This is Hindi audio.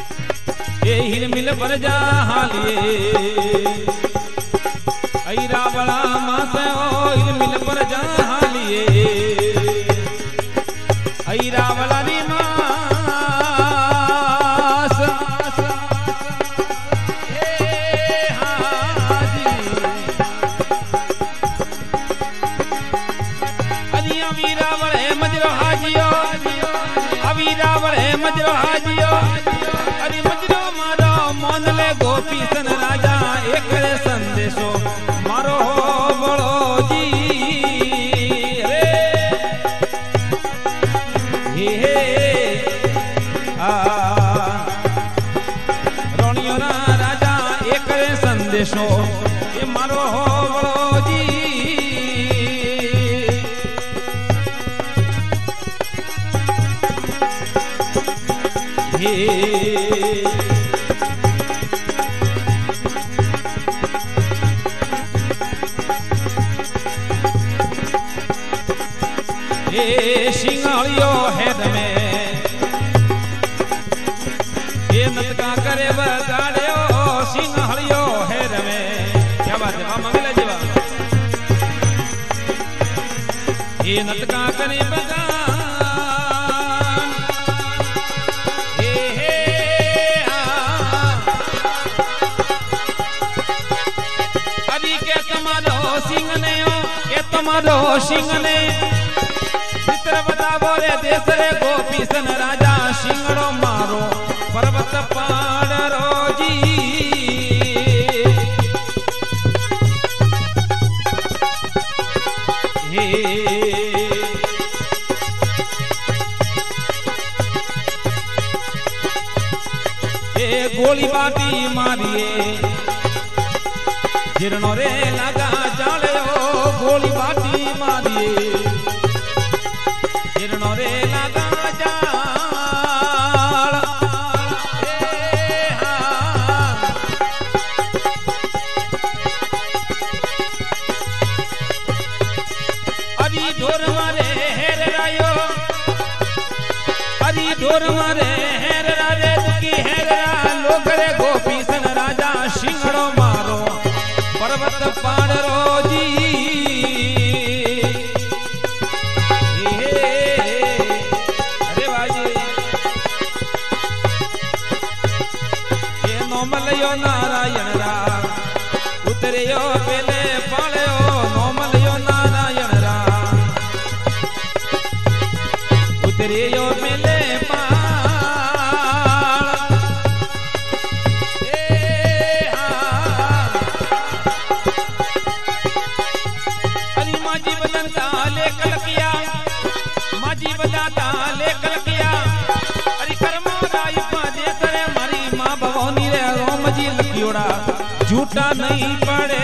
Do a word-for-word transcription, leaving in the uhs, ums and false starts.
ये हिल मिल पर जा हालिए ऐरा बड़ा मास ओ हिल मिल पर जा हालिए ऐरा बड़ा री मास ए हाजी अनिया वीरा बड़े मजरो हाजियो अवीरा बड़े मजरो हाजियो अरे मजरो मारो मोन ले गोपी सन राजा एक संदेशो मारो बड़ो जी रे हे हे आ रोनियो ना राजा एक संदेशो ये मारो बड़ो जी हे ए सिंगालियो हेद में ये नतका करे बगाड़ियो सिंगालियो हेद में क्या बात है मामा मिला जीवा ये नतका करे बगान हे हे आ अभी के तुम्हारो सिंह ने के तुम्हारो सिंह ने बतावो रे देश रे गोपी सन राजा सिंगड़ो मारो पर्वत पाड़रो जी हे ए गोली बाटी मारिए जिरनो रे लगा जाले ओ गोली बाटी मारिए रे लगा जाल ए हाँ अरी ढोर मारे हेर रायो अरी ढोर मारे हेर रे दुखी हेर लोग रे गोपी सन राजा सिंगड़ो मारो पर्वत पाड़रो जी नोमलयो नारायण रा उतरियो पेले पाळयो नोमलयो नारायण रा उतरियो पेले पाळ ए हाँ अरे माजी बदनता ले कलकिया माजी बजाता ले कलकिया अरे कर्मो राय पादे तरे मारी मां भवानी रे रोम जी लकियोड़ा झूठा नहीं पड़े